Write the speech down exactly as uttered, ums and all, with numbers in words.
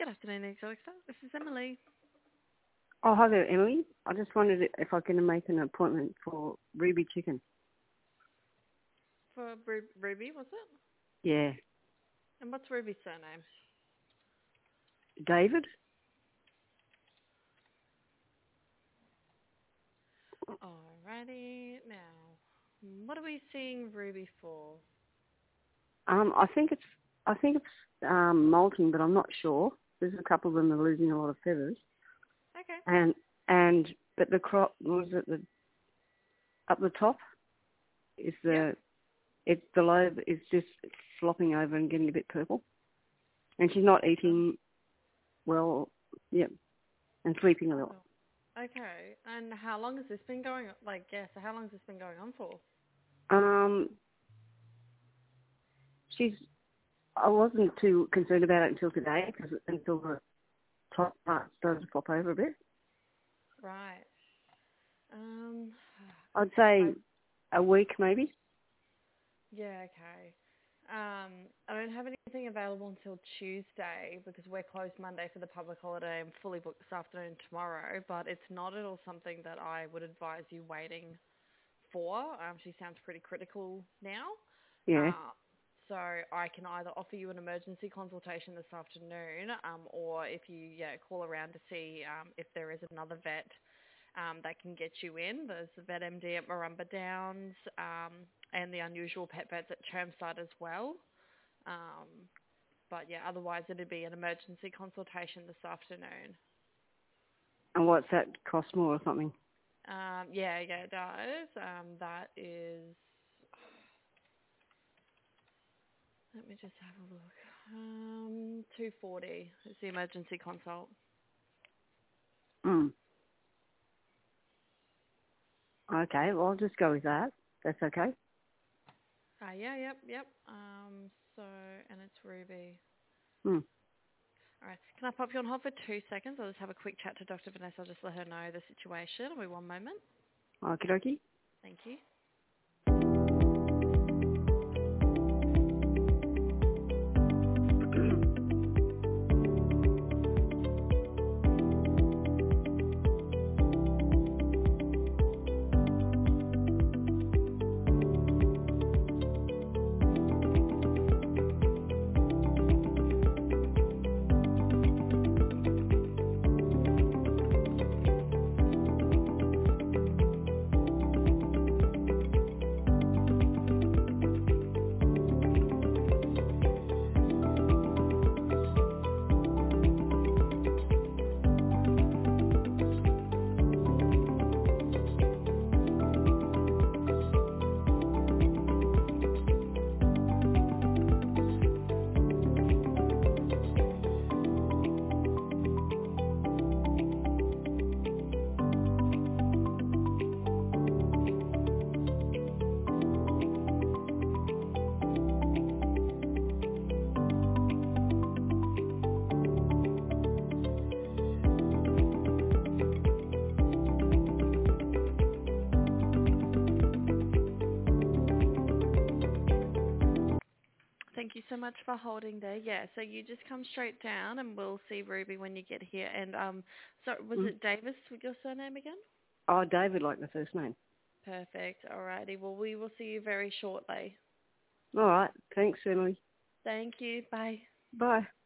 Good afternoon, Exotic Star. This is Emily. Oh, hi there, Emily. I just wondered if I can make an appointment for Ruby Chicken. For Ru- Ruby, was it? Yeah. And what's Ruby's surname? David? Alrighty, now, what are we seeing Ruby for? Um, I think it's I think it's um, molting, but I'm not sure. There's a couple of them that are losing a lot of feathers. Okay. And and but the crop was at the up the top is the Yep. it's the lobe is just flopping over and getting a bit purple, and she's not Oh, eating well. Yep, and sleeping a lot. oh. Okay. And how long has this been going on? Like, yeah, so how long has this been going on for? Um, she's I wasn't too concerned about it until today, because until the top part started to flop over a bit. Right. Um, I'd I, say a week maybe. yeah, okay. Um, I don't have anything available until Tuesday because we're closed Monday for the public holiday. I'm fully booked this afternoon and tomorrow, but it's not at all something that I would advise you waiting for. Um, she sounds pretty critical now. Yeah. Uh, so I can either offer you an emergency consultation this afternoon, um, or if you yeah call around to see um, if there is another vet um, that can get you in. There's the Vet M D at Marumba Downs um, and the Unusual Pet Vets at Chermside as well. Um, but yeah, otherwise it'd be an emergency consultation this afternoon. And what's that cost more or something? Um, yeah, yeah, it does. Um, that is. Let me just have a look. Um, two forty is the emergency consult. Mm. Okay, well I'll just go with that. That's okay. Ah, yeah, yep, yep. Um, so and it's Ruby. Mm. All right. Can I pop you on hold for two seconds? I'll just have a quick chat to Doctor Vanessa. I'll just let her know the situation. Wait one moment. Okie dokie. Thank you. Thank you so much for holding there. Yeah, so you just come straight down and we'll see Ruby when you get here. And um, so was Mm. it Davis with your surname again? Oh, David, like the first name. Perfect. Alrighty. Well, we will see you very shortly. All right. Thanks, Emily. Thank you. Bye. Bye.